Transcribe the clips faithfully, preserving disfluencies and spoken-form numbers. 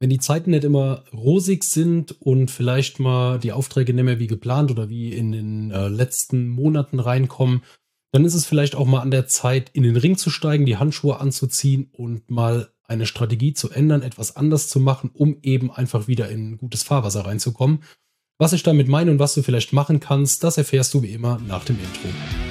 Wenn die Zeiten nicht immer rosig sind und vielleicht mal die Aufträge nicht mehr wie geplant oder wie in den äh, letzten Monaten reinkommen, dann ist es vielleicht auch mal an der Zeit, in den Ring zu steigen, die Handschuhe anzuziehen und mal eine Strategie zu ändern, etwas anders zu machen, um eben einfach wieder in gutes Fahrwasser reinzukommen. Was ich damit meine und was du vielleicht machen kannst, das erfährst du wie immer nach dem Intro.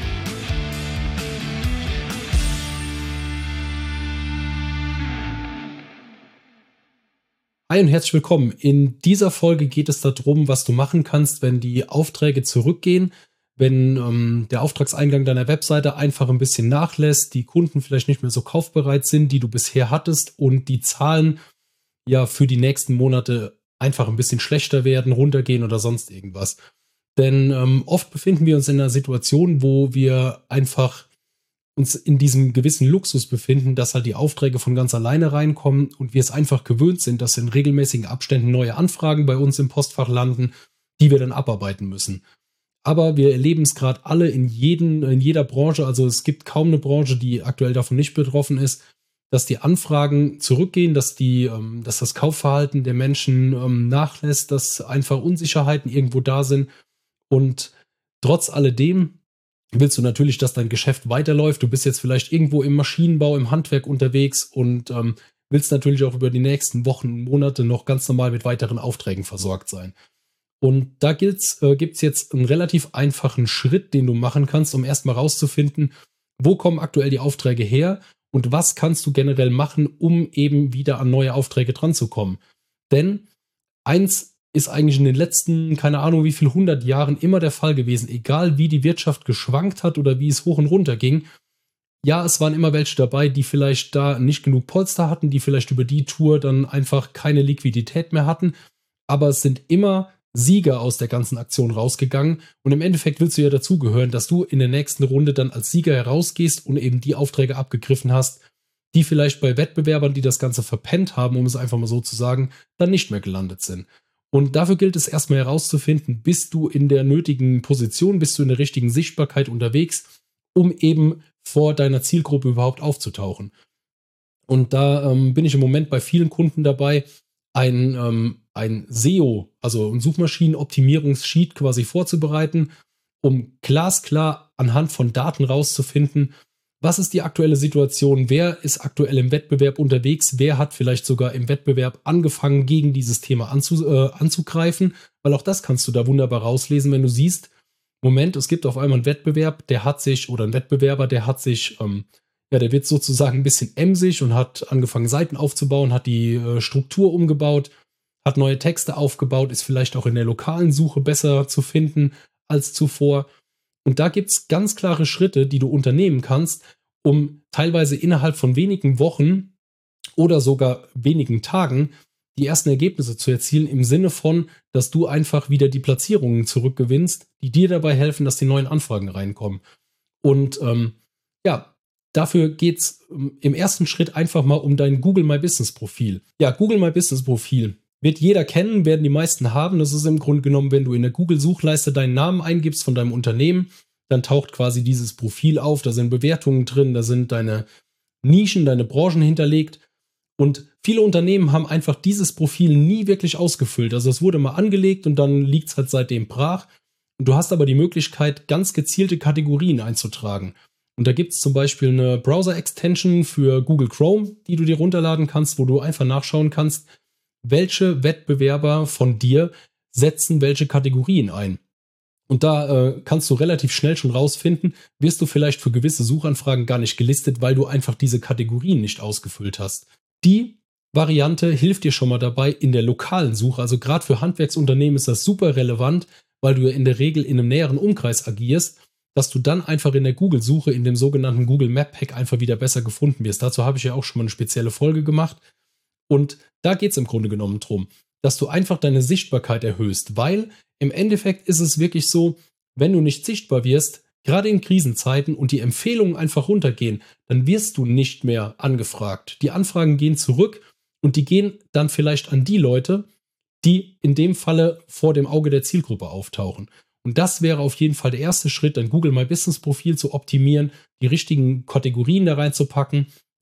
Hi und herzlich willkommen. In dieser Folge geht es darum, was du machen kannst, wenn die Aufträge zurückgehen, wenn ähm, der Auftragseingang deiner Webseite einfach ein bisschen nachlässt, die Kunden vielleicht nicht mehr so kaufbereit sind, die du bisher hattest und die Zahlen ja für die nächsten Monate einfach ein bisschen schlechter werden, runtergehen oder sonst irgendwas. Denn ähm, oft befinden wir uns in einer Situation, wo wir einfach uns in diesem gewissen Luxus befinden, dass halt die Aufträge von ganz alleine reinkommen und wir es einfach gewöhnt sind, dass in regelmäßigen Abständen neue Anfragen bei uns im Postfach landen, die wir dann abarbeiten müssen. Aber wir erleben es gerade alle in, jeden, in jeder Branche, also es gibt kaum eine Branche, die aktuell davon nicht betroffen ist, dass die Anfragen zurückgehen, dass, die, ähm, dass das Kaufverhalten der Menschen ähm, nachlässt, dass einfach Unsicherheiten irgendwo da sind und trotz alledem willst du natürlich, dass dein Geschäft weiterläuft. Du bist jetzt vielleicht irgendwo im Maschinenbau, im Handwerk unterwegs und ähm, willst natürlich auch über die nächsten Wochen und Monate noch ganz normal mit weiteren Aufträgen versorgt sein. Und da äh, gibt es jetzt einen relativ einfachen Schritt, den du machen kannst, um erstmal rauszufinden, wo kommen aktuell die Aufträge her und was kannst du generell machen, um eben wieder an neue Aufträge dran zu kommen. Denn eins ist eigentlich in den letzten, keine Ahnung wie viel hundert Jahren immer der Fall gewesen, egal wie die Wirtschaft geschwankt hat oder wie es hoch und runter ging. Ja, es waren immer welche dabei, die vielleicht da nicht genug Polster hatten, die vielleicht über die Tour dann einfach keine Liquidität mehr hatten. Aber es sind immer Sieger aus der ganzen Aktion rausgegangen. Und im Endeffekt willst du ja dazugehören, dass du in der nächsten Runde dann als Sieger herausgehst und eben die Aufträge abgegriffen hast, die vielleicht bei Wettbewerbern, die das Ganze verpennt haben, um es einfach mal so zu sagen, dann nicht mehr gelandet sind. Und dafür gilt es erstmal herauszufinden, bist du in der nötigen Position, bist du in der richtigen Sichtbarkeit unterwegs, um eben vor deiner Zielgruppe überhaupt aufzutauchen. Und da ähm, bin ich im Moment bei vielen Kunden dabei, ein, ähm, ein S E O, also ein Suchmaschinenoptimierungssheet quasi vorzubereiten, um glasklar anhand von Daten rauszufinden, was ist die aktuelle Situation, wer ist aktuell im Wettbewerb unterwegs, wer hat vielleicht sogar im Wettbewerb angefangen, gegen dieses Thema anzu, äh, anzugreifen, weil auch das kannst du da wunderbar rauslesen, wenn du siehst, Moment, es gibt auf einmal einen Wettbewerb, der hat sich, oder einen Wettbewerber, der hat sich, ähm, ja, der wird sozusagen ein bisschen emsig und hat angefangen, Seiten aufzubauen, hat die äh, Struktur umgebaut, hat neue Texte aufgebaut, ist vielleicht auch in der lokalen Suche besser zu finden als zuvor. Und da gibt es ganz klare Schritte, die du unternehmen kannst, um teilweise innerhalb von wenigen Wochen oder sogar wenigen Tagen die ersten Ergebnisse zu erzielen, im Sinne von, dass du einfach wieder die Platzierungen zurückgewinnst, die dir dabei helfen, dass die neuen Anfragen reinkommen. Und ähm, ja, dafür geht es ähm, im ersten Schritt einfach mal um dein Google My Business Profil. Ja, Google My Business Profil wird jeder kennen, werden die meisten haben. Das ist im Grunde genommen, wenn du in der Google-Suchleiste deinen Namen eingibst von deinem Unternehmen, dann taucht quasi dieses Profil auf. Da sind Bewertungen drin, da sind deine Nischen, deine Branchen hinterlegt. Und viele Unternehmen haben einfach dieses Profil nie wirklich ausgefüllt. Also es wurde mal angelegt und dann liegt es halt seitdem brach. Und du hast aber die Möglichkeit, ganz gezielte Kategorien einzutragen. Und da gibt es zum Beispiel eine Browser-Extension für Google Chrome, die du dir runterladen kannst, wo du einfach nachschauen kannst, welche Wettbewerber von dir setzen welche Kategorien ein. Und da äh, kannst du relativ schnell schon rausfinden, wirst du vielleicht für gewisse Suchanfragen gar nicht gelistet, weil du einfach diese Kategorien nicht ausgefüllt hast. Die Variante hilft dir schon mal dabei in der lokalen Suche. Also gerade für Handwerksunternehmen ist das super relevant, weil du ja in der Regel in einem näheren Umkreis agierst, dass du dann einfach in der Google-Suche, in dem sogenannten Google Map Pack einfach wieder besser gefunden wirst. Dazu habe ich ja auch schon mal eine spezielle Folge gemacht. Und da geht es im Grunde genommen drum, dass du einfach deine Sichtbarkeit erhöhst, weil im Endeffekt ist es wirklich so, wenn du nicht sichtbar wirst, gerade in Krisenzeiten und die Empfehlungen einfach runtergehen, dann wirst du nicht mehr angefragt. Die Anfragen gehen zurück und die gehen dann vielleicht an die Leute, die in dem Falle vor dem Auge der Zielgruppe auftauchen. Und das wäre auf jeden Fall der erste Schritt, dein Google My Business Profil zu optimieren, die richtigen Kategorien da reinzupacken,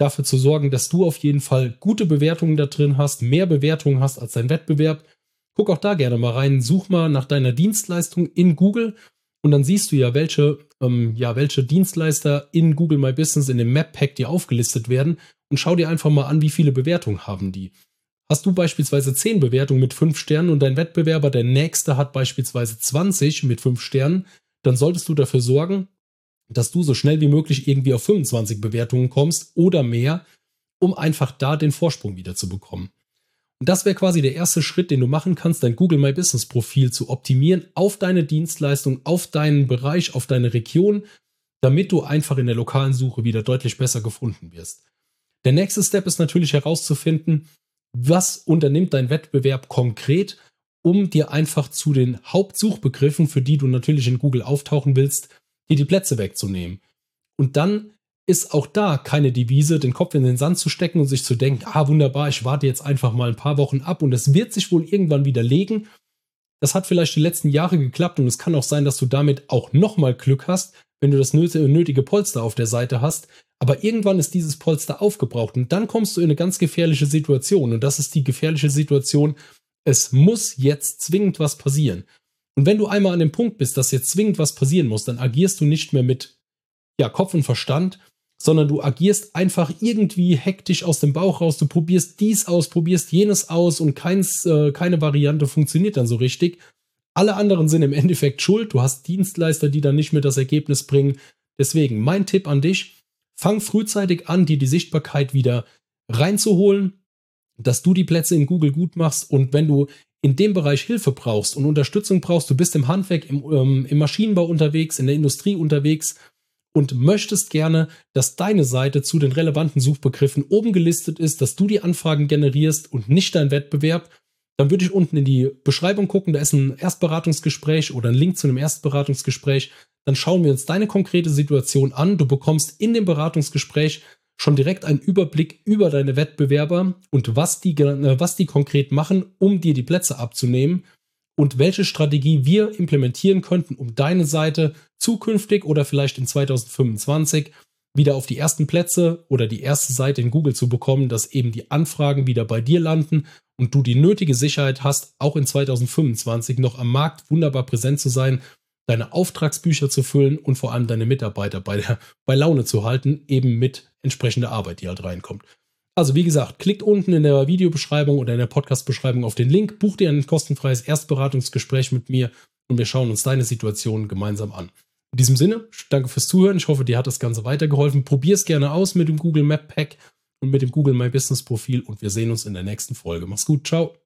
dafür zu sorgen, dass du auf jeden Fall gute Bewertungen da drin hast, mehr Bewertungen hast als dein Wettbewerb. Guck auch da gerne mal rein, such mal nach deiner Dienstleistung in Google und dann siehst du ja, welche, ähm, ja, welche Dienstleister in Google My Business in dem Map Pack dir aufgelistet werden und schau dir einfach mal an, wie viele Bewertungen haben die. Hast du beispielsweise zehn Bewertungen mit fünf Sternen und dein Wettbewerber, der nächste, hat beispielsweise zwanzig mit fünf Sternen, dann solltest du dafür sorgen, dass du so schnell wie möglich irgendwie auf fünfundzwanzig Bewertungen kommst oder mehr, um einfach da den Vorsprung wieder zu bekommen. Und das wäre quasi der erste Schritt, den du machen kannst, dein Google My Business Profil zu optimieren auf deine Dienstleistung, auf deinen Bereich, auf deine Region, damit du einfach in der lokalen Suche wieder deutlich besser gefunden wirst. Der nächste Step ist natürlich herauszufinden, was unternimmt dein Wettbewerb konkret, um dir einfach zu den Hauptsuchbegriffen, für die du natürlich in Google auftauchen willst, dir die Plätze wegzunehmen. Und dann ist auch da keine Devise, den Kopf in den Sand zu stecken und sich zu denken, ah wunderbar, ich warte jetzt einfach mal ein paar Wochen ab und es wird sich wohl irgendwann wieder legen. Das hat vielleicht die letzten Jahre geklappt und es kann auch sein, dass du damit auch nochmal Glück hast, wenn du das nötige Polster auf der Seite hast. Aber irgendwann ist dieses Polster aufgebraucht und dann kommst du in eine ganz gefährliche Situation. Und das ist die gefährliche Situation, es muss jetzt zwingend was passieren. Und wenn du einmal an dem Punkt bist, dass jetzt zwingend was passieren muss, dann agierst du nicht mehr mit ja, Kopf und Verstand, sondern du agierst einfach irgendwie hektisch aus dem Bauch raus. Du probierst dies aus, probierst jenes aus und keins, äh, keine Variante funktioniert dann so richtig. Alle anderen sind im Endeffekt schuld. Du hast Dienstleister, die dann nicht mehr das Ergebnis bringen. Deswegen mein Tipp an dich, fang frühzeitig an, dir die Sichtbarkeit wieder reinzuholen, dass du die Plätze in Google gut machst und wenn du in dem Bereich Hilfe brauchst und Unterstützung brauchst, du bist im Handwerk, im, ähm, im Maschinenbau unterwegs, in der Industrie unterwegs und möchtest gerne, dass deine Seite zu den relevanten Suchbegriffen oben gelistet ist, dass du die Anfragen generierst und nicht dein Wettbewerb, dann würde ich unten in die Beschreibung gucken, da ist ein Erstberatungsgespräch oder ein Link zu einem Erstberatungsgespräch. Dann schauen wir uns deine konkrete Situation an. Du bekommst in dem Beratungsgespräch schon direkt einen Überblick über deine Wettbewerber und was die, was die konkret machen, um dir die Plätze abzunehmen und welche Strategie wir implementieren könnten, um deine Seite zukünftig oder vielleicht in zweitausendfünfundzwanzig wieder auf die ersten Plätze oder die erste Seite in Google zu bekommen, dass eben die Anfragen wieder bei dir landen und du die nötige Sicherheit hast, auch in zweitausendfünfundzwanzig noch am Markt wunderbar präsent zu sein, deine Auftragsbücher zu füllen und vor allem deine Mitarbeiter bei, der, bei Laune zu halten, eben mit entsprechender Arbeit, die halt reinkommt. Also wie gesagt, klickt unten in der Videobeschreibung oder in der Podcast-Beschreibung auf den Link, buch dir ein kostenfreies Erstberatungsgespräch mit mir und wir schauen uns deine Situation gemeinsam an. In diesem Sinne, danke fürs Zuhören. Ich hoffe, dir hat das Ganze weitergeholfen. Probier es gerne aus mit dem Google Map Pack und mit dem Google My Business Profil und wir sehen uns in der nächsten Folge. Mach's gut, ciao.